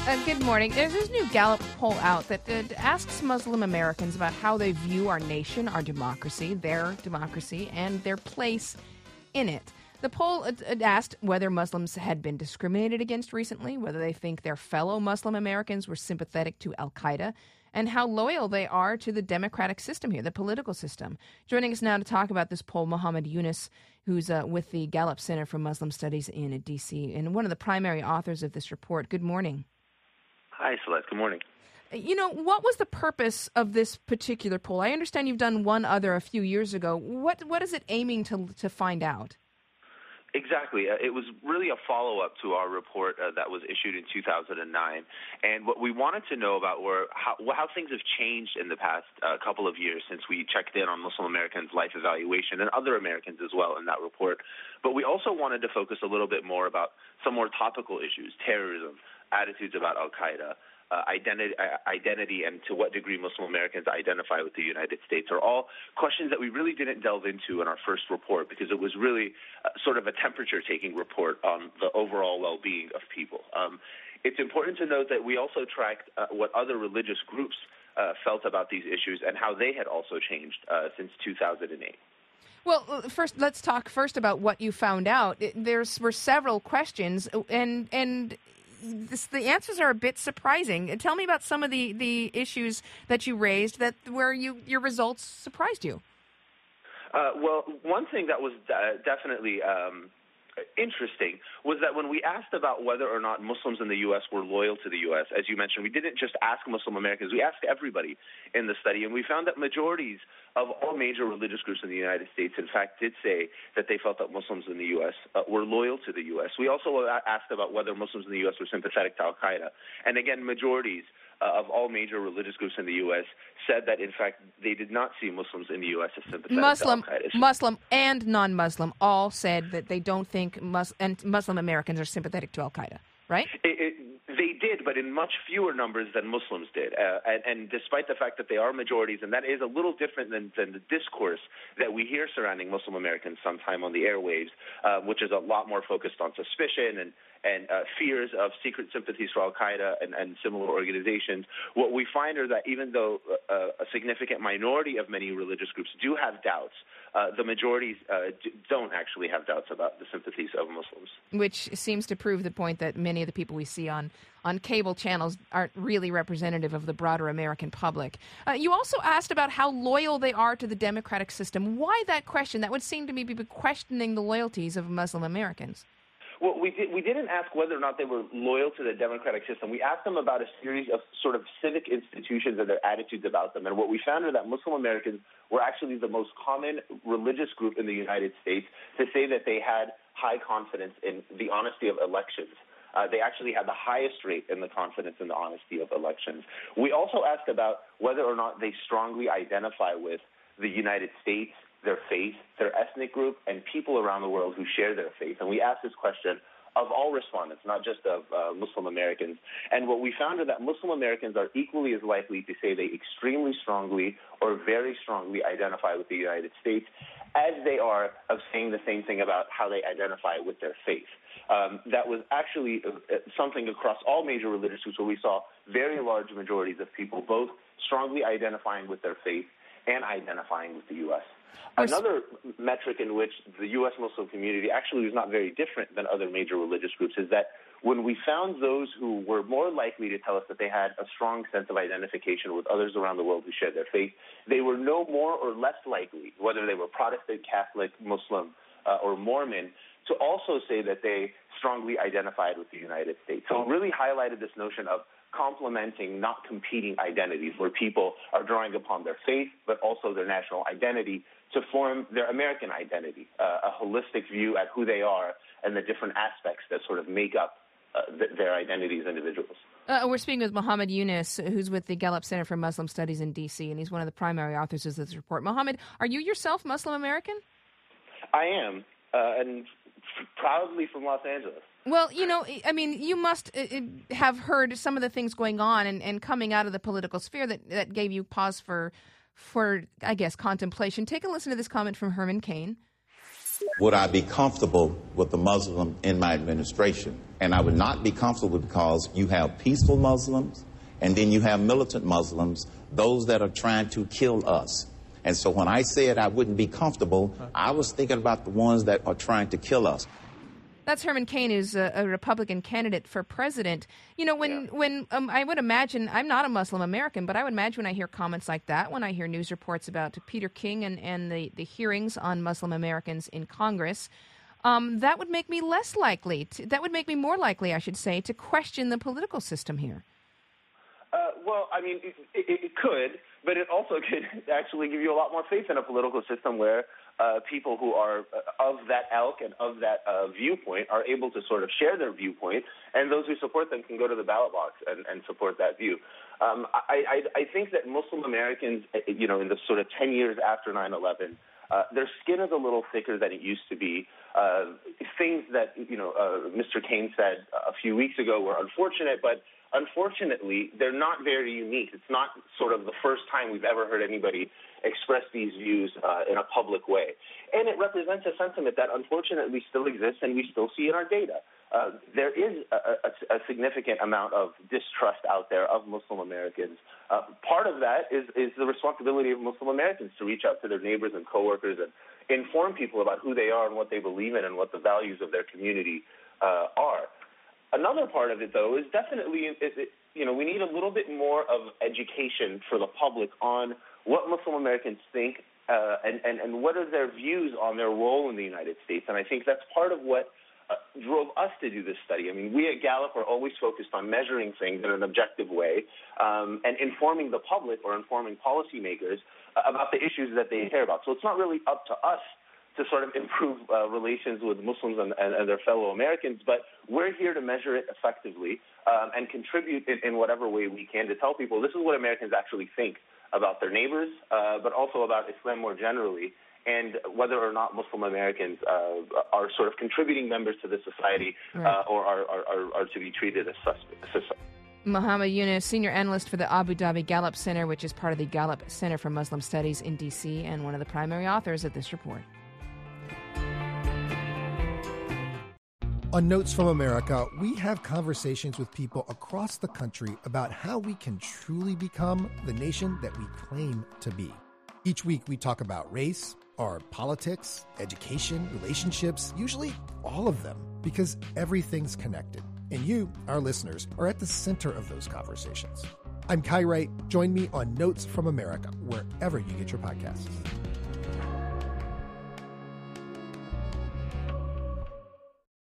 Good morning. There's this new Gallup poll out that asks Muslim Americans about how they view our nation, our democracy, and their place in it. The poll asked whether Muslims had been discriminated against recently, whether they think their fellow Muslim Americans were sympathetic to al-Qaeda, and how loyal they are to the democratic system here, the political system. Joining us now to talk about this poll, Muhammad Yunus, who's with the Gallup Center for Muslim Studies in D.C. and one of the primary authors of this report. Good morning. Hi, Celeste. Good morning. You know, what was the purpose of this particular poll? I understand you've done one other a few years ago. What is it aiming to find out? Exactly. It was really a follow-up to our report that was issued in 2009. And what we wanted to know about were how things have changed in the past couple of years since we checked in on Muslim Americans' life evaluation and other Americans as well in that report. But we also wanted to focus a little bit more about some more topical issues, terrorism, attitudes about al-Qaeda, identity, and to what degree Muslim Americans identify with the United States are all questions that we really didn't delve into in our first report because it was really sort of a temperature-taking report on the overall well-being of people. It's important to note that we also tracked what other religious groups felt about these issues and how they had also changed since 2008. Well, let's talk about what you found out. There were several questions, and the answers are a bit surprising. Tell me about some of the issues that you raised where your results surprised you. Well, one thing that was definitely interesting was that when we asked about whether or not Muslims in the U.S. were loyal to the U.S., as you mentioned, we didn't just ask Muslim Americans, we asked everybody in the study, and we found that majorities of all major religious groups in the United States, in fact, did say that they felt that Muslims in the U.S. Were loyal to the U.S. We also asked about whether Muslims in the U.S. were sympathetic to al-Qaeda, and again, majorities of all major religious groups in the U.S. said that, in fact, they did not see Muslims in the U.S. as sympathetic to al-Qaeda. Muslim and non-Muslim all said that they don't think Muslim Americans are sympathetic to al-Qaeda, right? They did, but in much fewer numbers than Muslims did. And despite the fact that they are majorities, and that is a little different than the discourse that we hear surrounding Muslim Americans sometime on the airwaves, which is a lot more focused on suspicion and fears of secret sympathies for al-Qaeda and similar organizations. What we find are that even though a significant minority of many religious groups do have doubts, the majorities don't actually have doubts about the sympathies of Muslims. Which seems to prove the point that many of the people we see on cable channels aren't really representative of the broader American public. You also asked about how loyal they are to the democratic system. Why that question? That would seem to me be questioning the loyalties of Muslim Americans. Well, we didn't ask whether or not they were loyal to the democratic system. We asked them about a series of sort of civic institutions and their attitudes about them. And what we found is that Muslim Americans were actually the most common religious group in the United States to say that they had high confidence in the honesty of elections. They actually had the highest rate in the confidence in the honesty of elections. We also asked about whether or not they strongly identify with the United States, their faith, their ethnic group, and people around the world who share their faith. And we asked this question of all respondents, not just of Muslim Americans. And what we found is that Muslim Americans are equally as likely to say they extremely strongly or very strongly identify with the United States as they are of saying the same thing about how they identify with their faith. That was actually something across all major religious groups where we saw very large majorities of people both strongly identifying with their faith and identifying with the U.S. Another metric in which the U.S. Muslim community actually was not very different than other major religious groups is that when we found those who were more likely to tell us that they had a strong sense of identification with others around the world who shared their faith, they were no more or less likely, whether they were Protestant, Catholic, Muslim, or Mormon, to also say that they strongly identified with the United States. So it really highlighted this notion of complementing, not competing identities, where people are drawing upon their faith, but also their national identity to form their American identity, a holistic view at who they are and the different aspects that sort of make up their identity as individuals. We're speaking with Muhammad Yunus, who's with the Gallup Center for Muslim Studies in D.C., and he's one of the primary authors of this report. Muhammad, are you yourself Muslim American? I am, and proudly from Los Angeles. Well, you know, I mean, you must have heard some of the things going on and coming out of the political sphere that gave you pause for, I guess, contemplation. Take a listen to this comment from Herman Cain. Would I be comfortable with a Muslim in my administration? And I would not be comfortable because you have peaceful Muslims and then you have militant Muslims, those that are trying to kill us. And so when I said I wouldn't be comfortable, I was thinking about the ones that are trying to kill us. That's Herman Cain, who's a Republican candidate for president. You know, when I would imagine, I'm not a Muslim American, but I would imagine when I hear comments like that, when I hear news reports about Peter King and the hearings on Muslim Americans in Congress, that would make me less likely, that would make me more likely, I should say, to question the political system here. Well, I mean, it could, but it also could actually give you a lot more faith in a political system where people who are of that ilk and of that viewpoint are able to sort of share their viewpoint, and those who support them can go to the ballot box and support that view. I think that Muslim Americans, you know, in the sort of 10 years after 9/11, their skin is a little thicker than it used to be. Things that, you know, Mr. Cain said a few weeks ago were unfortunate, but unfortunately, they're not very unique. It's not sort of the first time we've ever heard anybody express these views in a public way. And it represents a sentiment that unfortunately still exists and we still see in our data. There is a significant amount of distrust out there of Muslim Americans. Part of that is the responsibility of Muslim Americans to reach out to their neighbors and coworkers and inform people about who they are and what they believe in and what the values of their community are. Another part of it, though, is definitely, you know, we need a little bit more of education for the public on what Muslim Americans think and what are their views on their role in the United States. And I think that's part of what drove us to do this study. I mean, we at Gallup are always focused on measuring things in an objective way and informing the public or informing policymakers about the issues that they care about. So it's not really up to us to sort of improve relations with Muslims and their fellow Americans, but we're here to measure it effectively and contribute in whatever way we can to tell people this is what Americans actually think about their neighbors, but also about Islam more generally, and whether or not Muslim Americans are sort of contributing members to the society or are to be treated as suspects. Muhammad Yunus, senior analyst for the Abu Dhabi Gallup Center, which is part of the Gallup Center for Muslim Studies in D.C., and one of the primary authors of this report. On Notes from America, we have conversations with people across the country about how we can truly become the nation that we claim to be. Each week we talk about race, our politics, education, relationships, usually all of them, because everything's connected. And you, our listeners, are at the center of those conversations. I'm Kai Wright. Join me on Notes from America, wherever you get your podcasts.